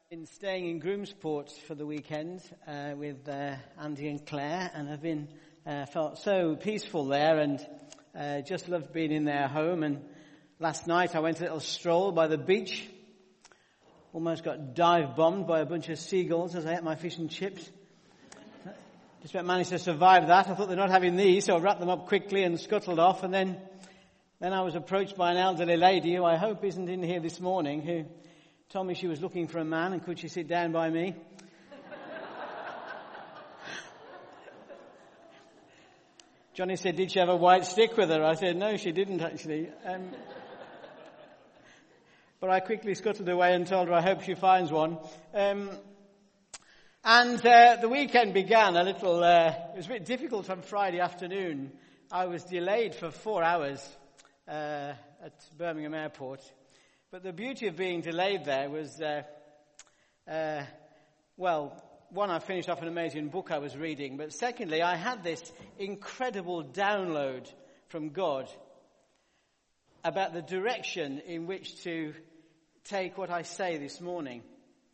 Been staying in Groomsport for the weekend with Andy and Claire, and have been felt so peaceful there, and just loved being in their home. And last night I went a little stroll by the beach. Almost got dive bombed by a bunch of seagulls as I ate my fish and chips. Just about managed to survive that. I thought they're not having these, so I wrapped them up quickly and scuttled off. And then I was approached by an elderly lady who I hope isn't in here this morning, who told me she was looking for a man and could she sit down by me. Johnny said, did she have a white stick with her? I said, no, she didn't actually. But I quickly scuttled away and told her I hope she finds one. The weekend began a little, it was a bit difficult on Friday afternoon. I was delayed for 4 hours at Birmingham Airport. But the beauty of being delayed there was, one, I finished off an amazing book I was reading. But secondly, I had this incredible download from God about the direction in which to take what I say this morning.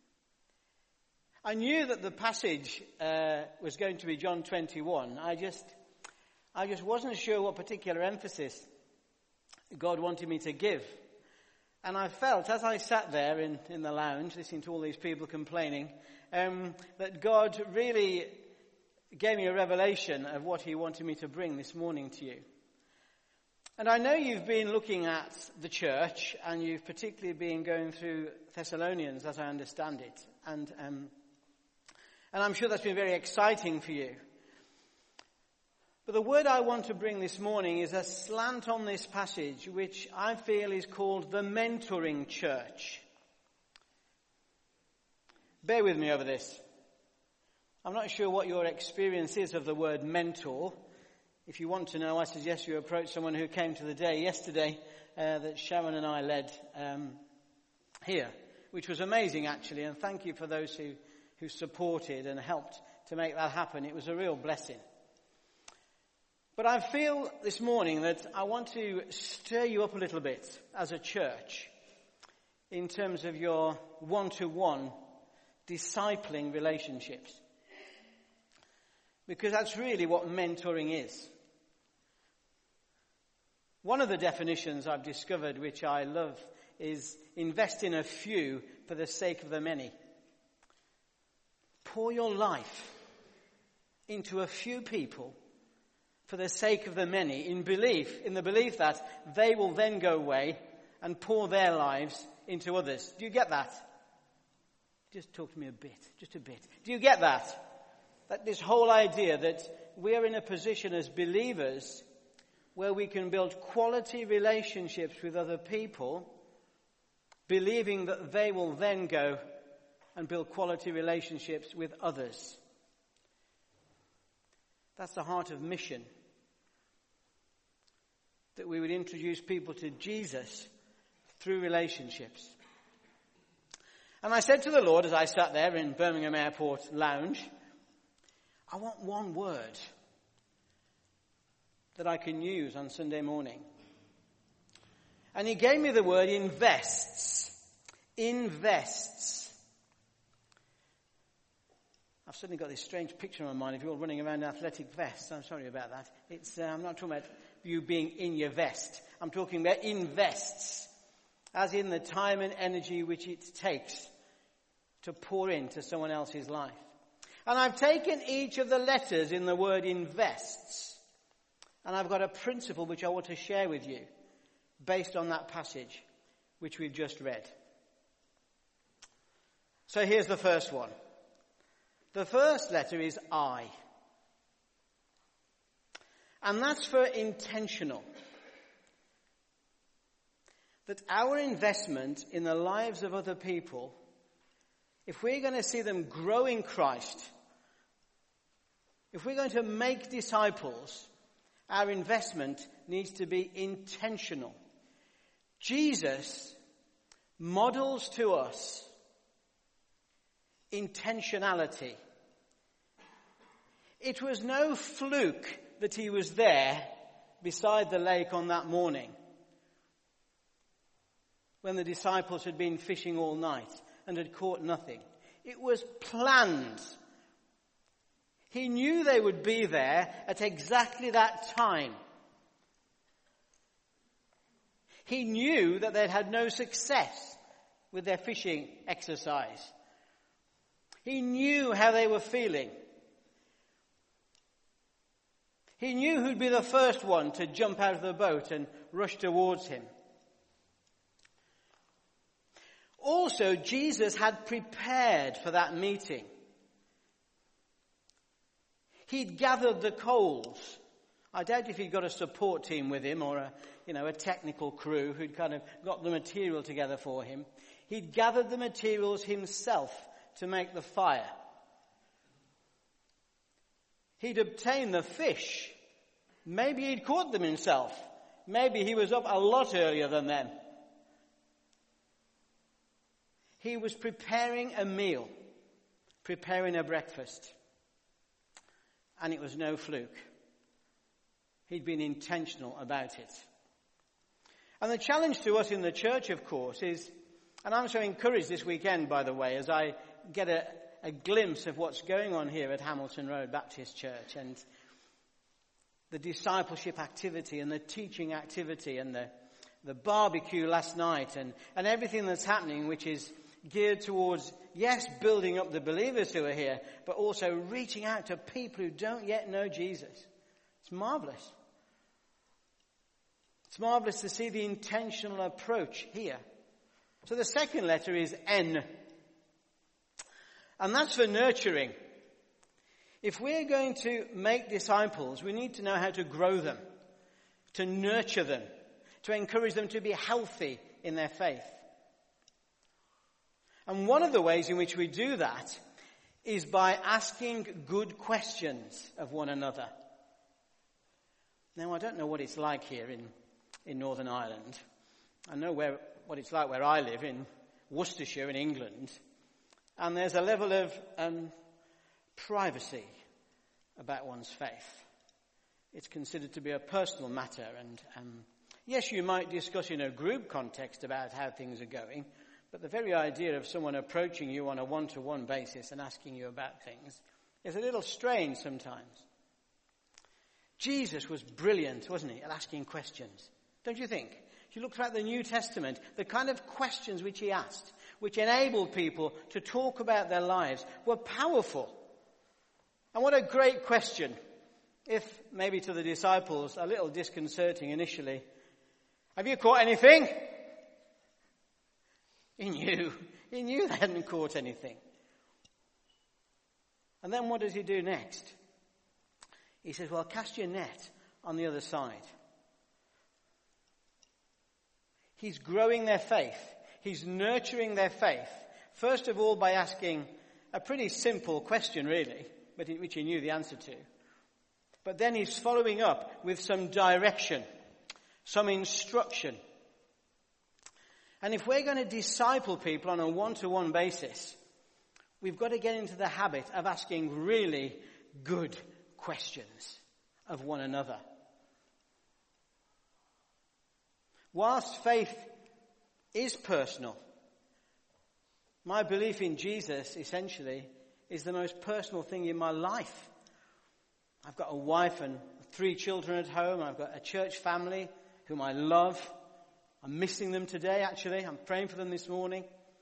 I knew that the passage was going to be John 21. I just wasn't sure what particular emphasis God wanted me to give. And I felt, as I sat there in the lounge, listening to all these people complaining, that God really gave me a revelation of what he wanted me to bring this morning to you. And I know you've been looking at the church, and you've particularly been going through Thessalonians, as I understand it. And I'm sure that's been very exciting for you. But the word I want to bring this morning is a slant on this passage, which I feel is called the mentoring church. Bear with me over this. I'm not sure what your experience is of the word mentor. If you want to know, I suggest you approach someone who came to the day yesterday that Sharon and I led here, which was amazing actually, and thank you for those who supported and helped to make that happen. It was a real blessing. But I feel this morning that I want to stir you up a little bit as a church in terms of your one-to-one discipling relationships. Because that's really what mentoring is. One of the definitions I've discovered, which I love, is invest in a few for the sake of the many. Pour your life into a few people for the sake of the many, in the belief that they will then go away and pour their lives into others. Do you get that? Just talk to me just a bit. Do you get that? That this whole idea that we are in a position as believers where we can build quality relationships with other people, believing that they will then go and build quality relationships with others. That's the heart of mission. That we would introduce people to Jesus through relationships. And I said to the Lord as I sat there in Birmingham Airport lounge, I want one word that I can use on Sunday morning. And he gave me the word invests. Invests. I've suddenly got this strange picture in my mind of you all running around in athletic vests. I'm sorry about that. I'm not talking about you being in your vest. I'm talking about invests, as in the time and energy which it takes to pour into someone else's life. And I've taken each of the letters in the word invests, and I've got a principle which I want to share with you based on that passage which we've just read. So here's the first one. The first letter is I. And that's for intentional. That our investment in the lives of other people, if we're going to see them grow in Christ, if we're going to make disciples, our investment needs to be intentional. Jesus models to us intentionality. It was no fluke that he was there beside the lake on that morning when the disciples had been fishing all night and had caught nothing. It was planned. He knew they would be there at exactly that time. He knew that they'd had no success with their fishing exercise. He knew how they were feeling. He knew who'd be the first one to jump out of the boat and rush towards him. Also, Jesus had prepared for that meeting. He'd gathered the coals. I doubt if he'd got a support team with him or a technical crew who'd kind of got the material together for him. He'd gathered the materials himself to make the fire. He'd obtained the fish. Maybe he'd caught them himself. Maybe he was up a lot earlier than them. He was preparing a meal, preparing a breakfast. And it was no fluke. He'd been intentional about it. And the challenge to us in the church, of course, is, and I'm so encouraged this weekend, by the way, as I get a glimpse of what's going on here at Hamilton Road Baptist Church, and the discipleship activity and the teaching activity and the barbecue last night and everything that's happening, which is geared towards, yes, building up the believers who are here, but also reaching out to people who don't yet know Jesus. It's marvelous. It's marvelous to see the intentional approach here. So the second letter is N. And that's for nurturing. If we're going to make disciples, we need to know how to grow them, to nurture them, to encourage them to be healthy in their faith. And one of the ways in which we do that is by asking good questions of one another. Now, I don't know what it's like here in Northern Ireland. I know what it's like where I live, in Worcestershire in England. And there's a level of privacy about one's faith. It's considered to be a personal matter. And yes, you might discuss in a group context about how things are going, but the very idea of someone approaching you on a one-to-one basis and asking you about things is a little strange sometimes. Jesus was brilliant, wasn't he, at asking questions? Don't you think? If you look throughout the New Testament, the kind of questions which he asked, which enabled people to talk about their lives, were powerful. And what a great question, if maybe to the disciples a little disconcerting initially. Have you caught anything? He knew they hadn't caught anything. And then what does he do next? He says, well, cast your net on the other side. He's growing their faith. He's nurturing their faith. First of all, by asking a pretty simple question, really, but which he knew the answer to. But then he's following up with some direction, some instruction. And if we're going to disciple people on a one-to-one basis, we've got to get into the habit of asking really good questions of one another. Whilst faith is personal, my belief in Jesus, essentially, is the most personal thing in my life. I've got a wife and 3 children at home. I've got a church family whom I love. I'm missing them today, actually. I'm praying for them this morning.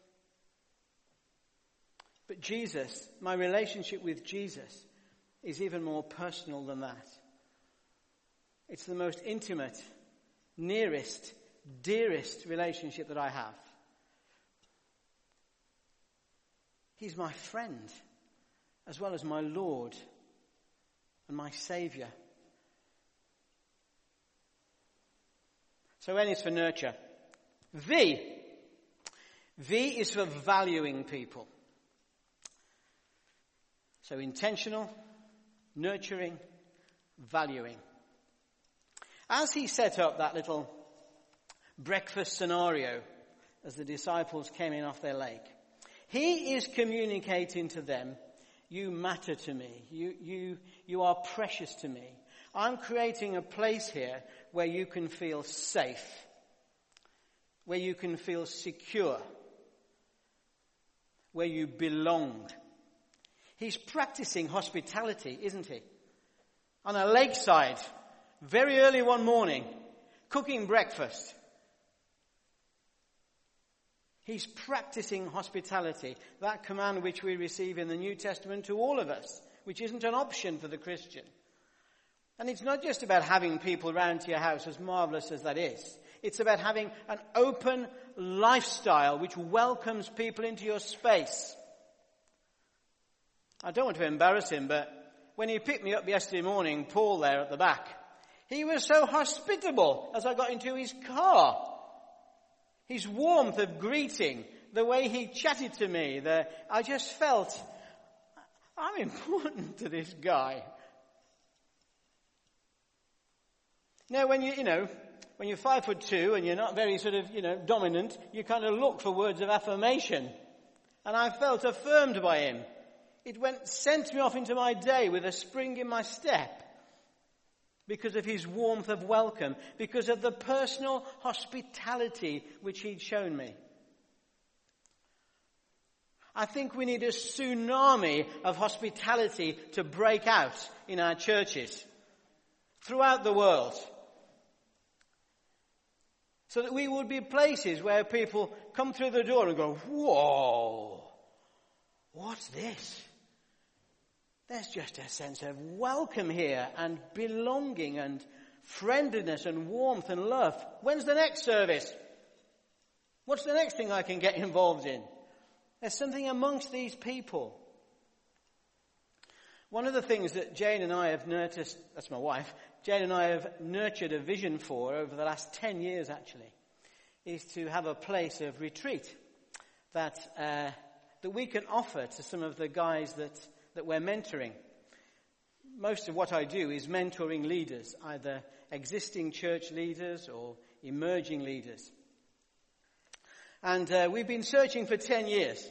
But Jesus, my relationship with Jesus, is even more personal than that. It's the most intimate, nearest, dearest relationship that I have. He's my friend, as well as my Lord and my Saviour. So N is for nurture. V is for valuing people. So intentional, nurturing, valuing. As he set up that little breakfast scenario as the disciples came in off their lake, he is communicating to them, you matter to me. You are precious to me. I'm creating a place here where you can feel safe, where you can feel secure, where you belong. He's practicing hospitality, isn't he? On a lakeside, very early one morning, cooking breakfast. He's practicing hospitality, that command which we receive in the New Testament to all of us, which isn't an option for the Christian. And it's not just about having people round to your house, as marvelous as that is. It's about having an open lifestyle which welcomes people into your space. I don't want to embarrass him, but when he picked me up yesterday morning, Paul there at the back, he was so hospitable as I got into his car. His warmth of greeting, the way he chatted to me, I just felt, I'm important to this guy. Now, when you're 5'2" and you're not very dominant, you kind of look for words of affirmation. And I felt affirmed by him. It sent me off into my day with a spring in my step because of his warmth of welcome, because of the personal hospitality which he'd shown me. I think we need a tsunami of hospitality to break out in our churches throughout the world, so that we would be places where people come through the door and go, whoa, what's this? There's just a sense of welcome here and belonging and friendliness and warmth and love. When's the next service? What's the next thing I can get involved in? There's something amongst these people. One of the things that Jane and I have nurtured, that's my wife, Jane and I have nurtured a vision for over the last 10 years actually, is to have a place of retreat that we can offer to some of the guys that we're mentoring. Most of what I do is mentoring leaders, either existing church leaders or emerging leaders. And we've been searching for 10 years.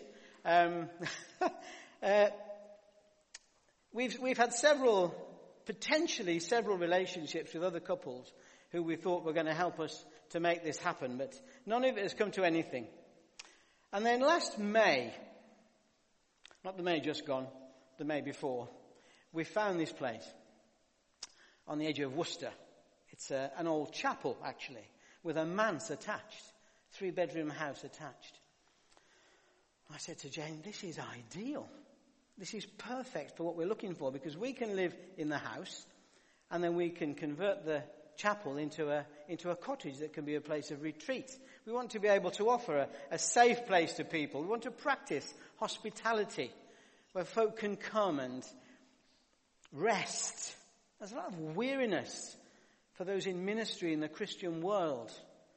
We've had potentially several relationships with other couples who we thought were going to help us to make this happen, but none of it has come to anything. And then last May, not the May just gone, the May before, we found this place on the edge of Worcester. It's an old chapel, actually, with a manse attached, 3-bedroom house attached. I said to Jane, this is ideal. This is perfect for what we're looking for, because we can live in the house and then we can convert the chapel into a cottage that can be a place of retreat. We want to be able to offer a safe place to people. We want to practice hospitality where folk can come and rest. There's a lot of weariness for those in ministry in the Christian world.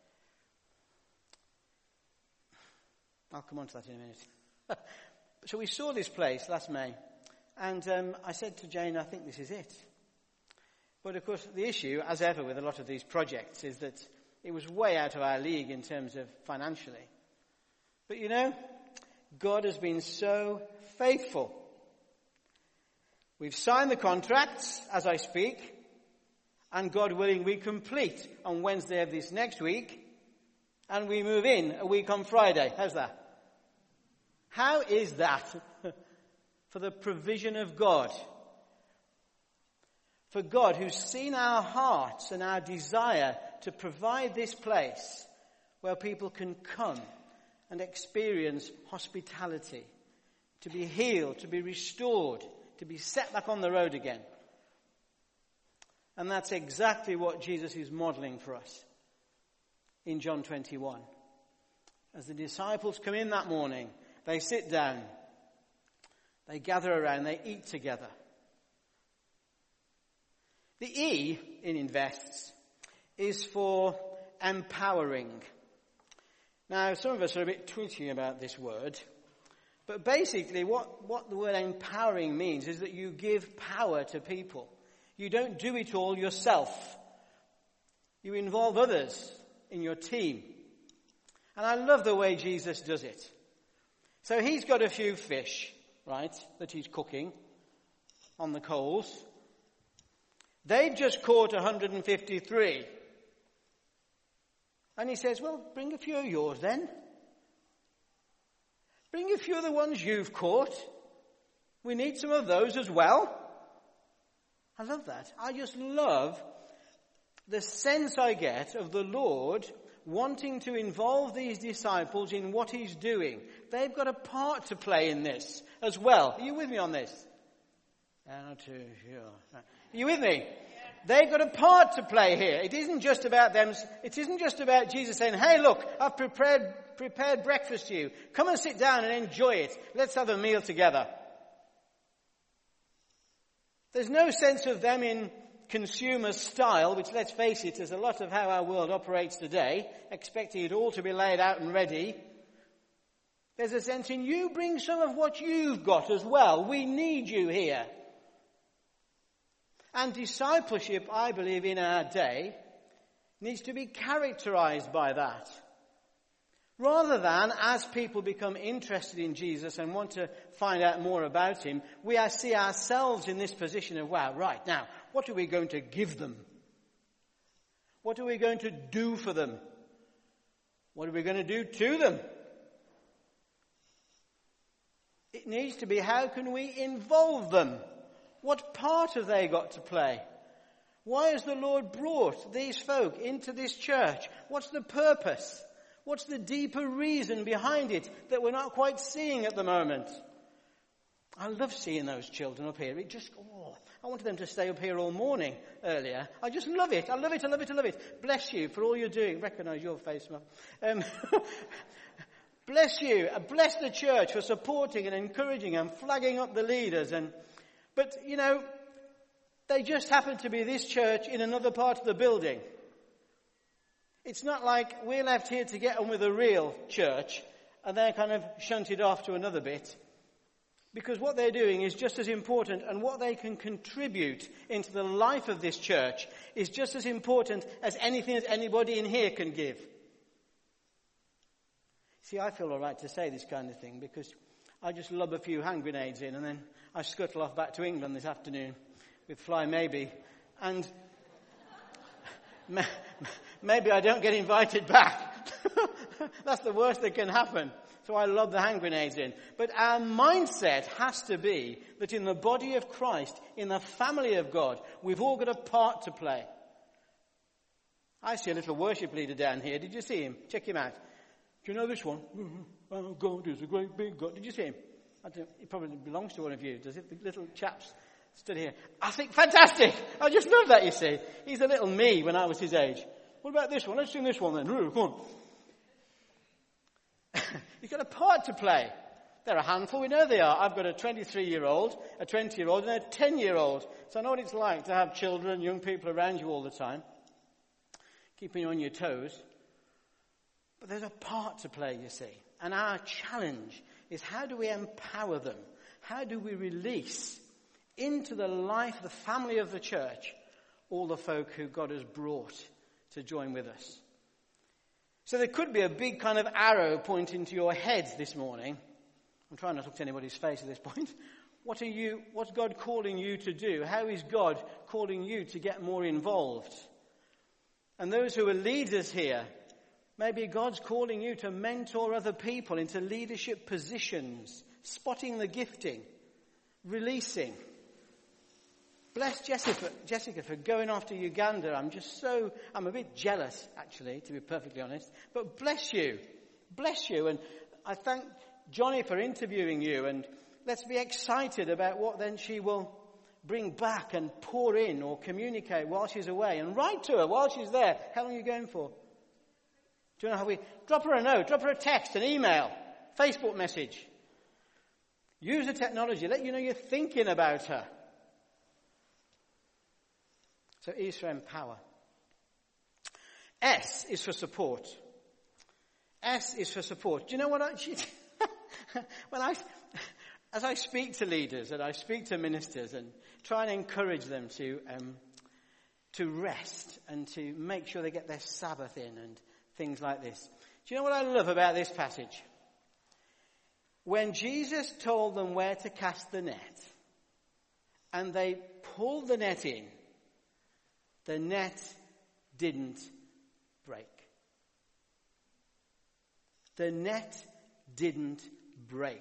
I'll come on to that in a minute. So we saw this place last May, and I said to Jane, I think this is it. But of course, the issue, as ever with a lot of these projects, is that it was way out of our league in terms of financially. But God has been so faithful. We've signed the contracts as I speak, and God willing, we complete on Wednesday of this next week, and we move in a week on Friday. How's that? How is that? For the provision of God. For God, who's seen our hearts and our desire to provide this place where people can come and experience hospitality, to be healed, to be restored, to be set back on the road again. And that's exactly what Jesus is modeling for us in John 21. As the disciples come in that morning, they sit down, they gather around, they eat together. The E in invests is for empowering. Now, some of us are a bit twitchy about this word, but basically what the word empowering means is that you give power to people. You don't do it all yourself. You involve others in your team. And I love the way Jesus does it. So he's got a few fish, right, that he's cooking on the coals. They've just caught 153. And he says, well, bring a few of yours then. Bring a few of the ones you've caught. We need some of those as well. I love that. I just love the sense I get of the Lord wanting to involve these disciples in what he's doing. They've got a part to play in this as well. Are you with me on this? Not too sure. Are you with me? They've got a part to play here. It isn't just about them. It isn't just about Jesus saying, hey, look, I've prepared breakfast for you. Come and sit down and enjoy it. Let's have a meal together. There's no sense of them in consumer style, which, let's face it, is a lot of how our world operates today, expecting it all to be laid out and ready. There's a sense in you bring some of what you've got as well. We need you here. And discipleship, I believe, in our day needs to be characterized by that. Rather than, as people become interested in Jesus and want to find out more about him, we see ourselves in this position of, wow, right, now, what are we going to give them? What are we going to do for them? What are we going to do to them? It needs to be, how can we involve them? What part have they got to play? Why has the Lord brought these folk into this church? What's the purpose? What's the deeper reason behind it that we're not quite seeing at the moment? I love seeing those children up here. I wanted them to stay up here all morning earlier. I just love it. I love it, I love it, I love it. Bless you for all you're doing. Recognise your face, Mum. Bless you. Bless the church for supporting and encouraging and flagging up the leaders. But, they just happen to be this church in another part of the building. It's not like we're left here to get on with a real church and they're kind of shunted off to another bit. Because what they're doing is just as important, and what they can contribute into the life of this church is just as important as anything that anybody in here can give. See, I feel all right to say this kind of thing because I just lob a few hand grenades in and then I scuttle off back to England this afternoon with Fly Maybe. And maybe I don't get invited back. That's the worst that can happen. So I lob the hand grenades in. But our mindset has to be that in the body of Christ, in the family of God, we've all got a part to play. I see a little worship leader down here. Did you see him? Check him out. Do you know this one? Oh, God is a great big God. Did you see him? He probably belongs to one of you. Does it? The little chaps stood here. I think, fantastic. I just love that, you see. He's a little me when I was his age. What about this one? Let's sing this one then. Come on. He's got a part to play. They're a handful. We know they are. I've got a 23-year-old, a 20-year-old, and a 10-year-old. So I know what it's like to have children, young people around you all the time, keeping you on your toes. But there's a part to play, you see. And our challenge is, how do we empower them? How do we release into the life, the family of the church, all the folk who God has brought to join with us? So there could be a big kind of arrow pointing to your heads this morning. I'm trying not to look to anybody's face at this point. What's God calling you to do? How is God calling you to get more involved? And those who are leaders here, maybe God's calling you to mentor other people into leadership positions, spotting the gifting, releasing. Bless Jessica for going off to Uganda. I'm a bit jealous, actually, to be perfectly honest. But bless you. Bless you. And I thank Johnny for interviewing you. And let's be excited about what then she will bring back and pour in or communicate while she's away. And write to her while she's there. How long are you going for? Do you know how drop her a note, drop her a text, an email, Facebook message. Use the technology. Let you know you're thinking about her. So E is for empower. S is for support. S is for support. Do you know what as I speak to leaders and I speak to ministers and try and encourage them to rest and to make sure they get their Sabbath in and things like this. Do you know what I love about this passage? When Jesus told them where to cast the net and they pulled the net in, the net didn't break. The net didn't break.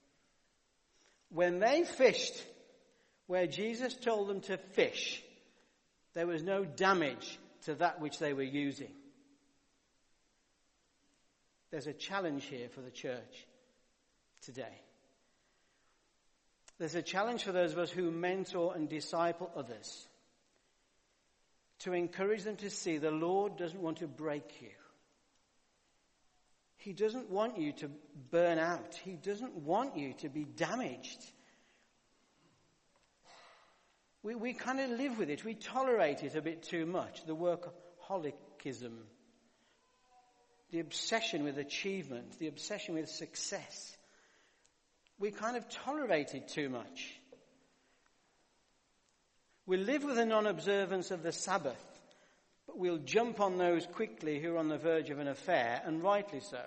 When they fished where Jesus told them to fish, there was no damage to that which they were using. There's a challenge here for the church today. There's a challenge for those of us who mentor and disciple others to encourage them to see the Lord doesn't want to break you. He doesn't want you to burn out. He doesn't want you to be damaged. We kind of live with it. We tolerate it a bit too much. The workaholicism, the obsession with achievement, the obsession with success. We kind of tolerate it too much. We live with a non-observance of the Sabbath, but we'll jump on those quickly who are on the verge of an affair, and rightly so.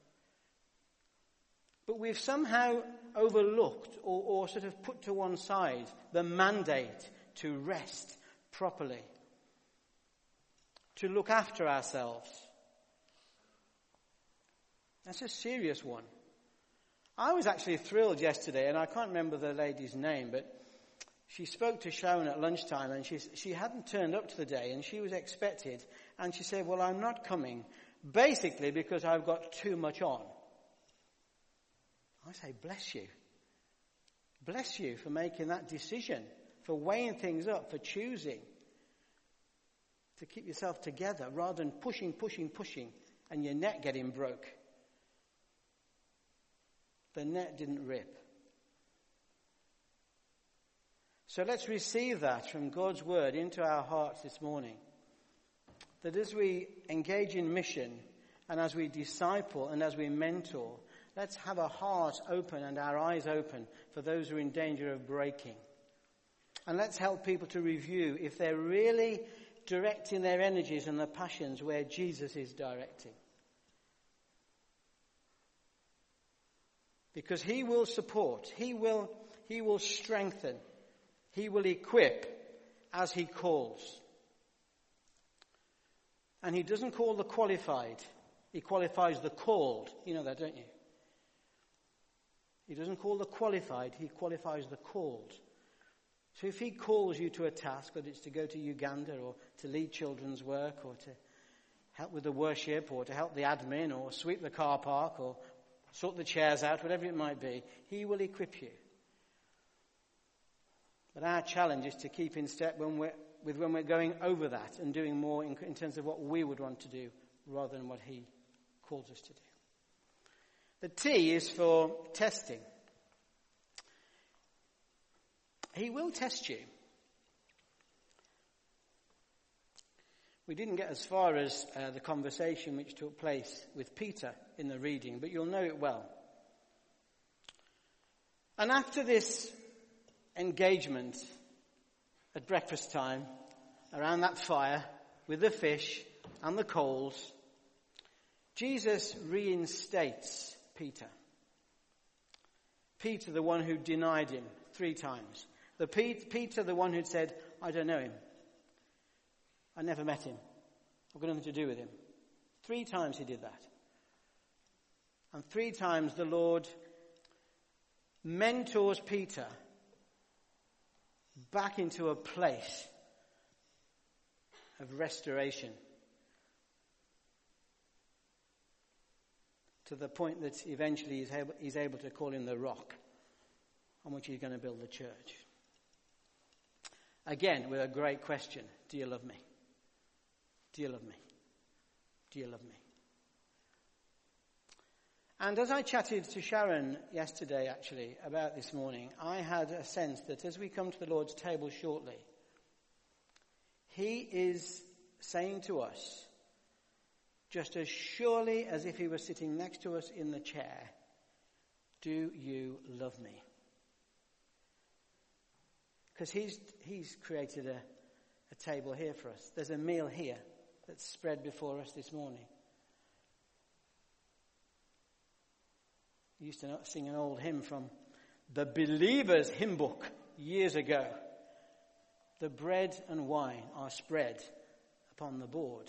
But we've somehow overlooked or sort of put to one side the mandate to rest properly, to look after ourselves. That's a serious one. I was actually thrilled yesterday, and I can't remember the lady's name, but she spoke to Sharon at lunchtime, and she hadn't turned up to the day, and she was expected, and she said, well, I'm not coming, basically because I've got too much on. I say, bless you. Bless you for making that decision, for weighing things up, for choosing to keep yourself together rather than pushing, and your net getting broke. The net didn't rip. So let's receive that from God's word into our hearts this morning. That as we engage in mission and as we disciple and as we mentor, let's have our hearts open and our eyes open for those who are in danger of breaking. And let's help people to review if they're really directing their energies and their passions where Jesus is directing. Because he will support, he will strengthen, he will equip as he calls. And he doesn't call the qualified, he qualifies the called. You know that, don't you? He doesn't call the qualified, he qualifies the called. So if he calls you to a task, whether it's to go to Uganda or to lead children's work or to help with the worship or to help the admin or sweep the car park or sort the chairs out, whatever it might be, he will equip you. But our challenge is to keep in step when we're going over that and doing more in terms of what we would want to do rather than what he calls us to do. The T is for testing. He will test you. We didn't get as far as the conversation which took place with Peter in the reading, but you'll know it well. And after this engagement at breakfast time, around that fire, with the fish and the coals, Jesus reinstates Peter. Peter, the one who denied him 3 times. Peter, the one who'd said, I don't know him. I never met him. I've got nothing to do with him. 3 times he did that. And 3 times the Lord mentors Peter back into a place of restoration. To the point that eventually he's able to call him the rock on which he's going to build the church. Again, with a great question. Do you love me? Do you love me? Do you love me? And as I chatted to Sharon yesterday, actually, about this morning, I had a sense that as we come to the Lord's table shortly, he is saying to us, just as surely as if he were sitting next to us in the chair, do you love me? Because he's created a table here for us. There's a meal here that's spread before us this morning. I used to sing an old hymn from the Believers hymn book years ago. The bread and wine are spread upon the board.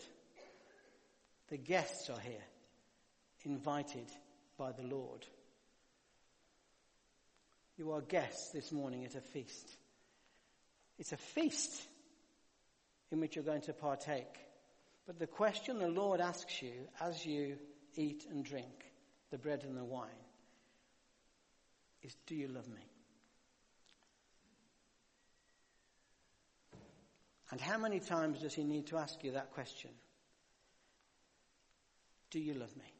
The guests are here, invited by the Lord. You are guests this morning at a feast. It's a feast in which you're going to partake. But the question the Lord asks you as you eat and drink the bread and the wine is, do you love me? And how many times does he need to ask you that question? Do you love me?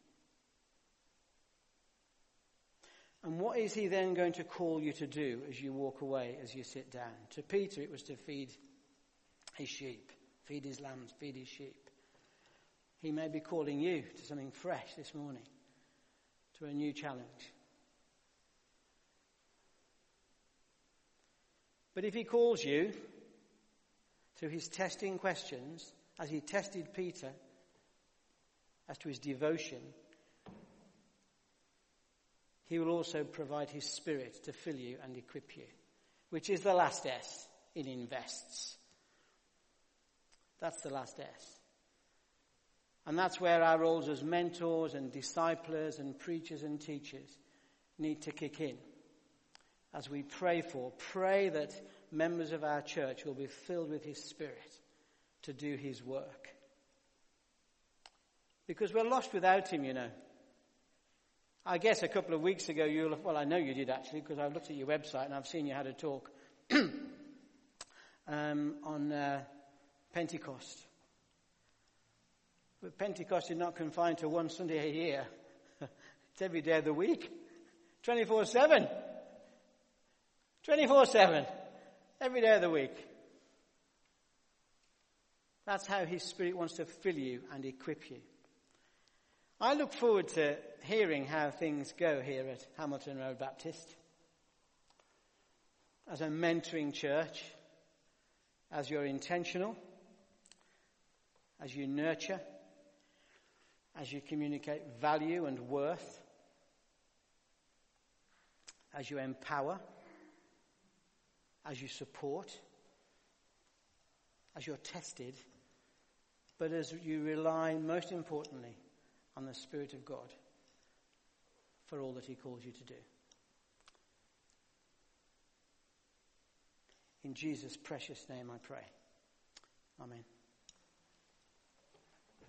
And what is he then going to call you to do as you walk away, as you sit down? To Peter, it was to feed his sheep, feed his lambs, feed his sheep. He may be calling you to something fresh this morning, to a new challenge. But if he calls you to his testing questions, as he tested Peter as to his devotion, he will also provide his Spirit to fill you and equip you, which is the last S in invests. That's the last S. And that's where our roles as mentors and disciplers and preachers and teachers need to kick in. As we pray that members of our church will be filled with his Spirit to do his work. Because we're lost without him, you know. I guess a couple of weeks ago, I know you did actually, because I looked at your website and I've seen you had a talk on Pentecost. But Pentecost is not confined to one Sunday a year. It's every day of the week. 24/7. 24/7. Every day of the week. That's how his Spirit wants to fill you and equip you. I look forward to hearing how things go here at Hamilton Road Baptist. As a mentoring church, as you're intentional, as you nurture, as you communicate value and worth, as you empower, as you support, as you're tested, but as you rely, most importantly, on the Spirit of God for all that he calls you to do. In Jesus' precious name I pray. Amen.